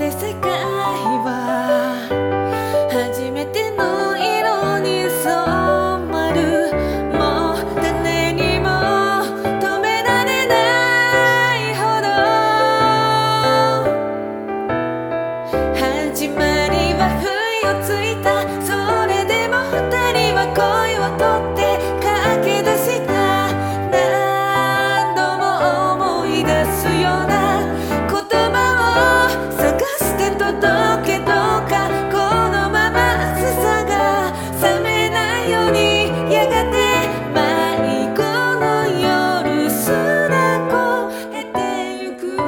て世界は初めての色に染まる。もう誰にも止められないほど。始まりは不意をついた。それでも二人は恋をとって駆け出した。何度も思い出すような言葉を探して届けどうか。このまま暑さが冷めないように、やがて迷子の夜すら越えてゆく。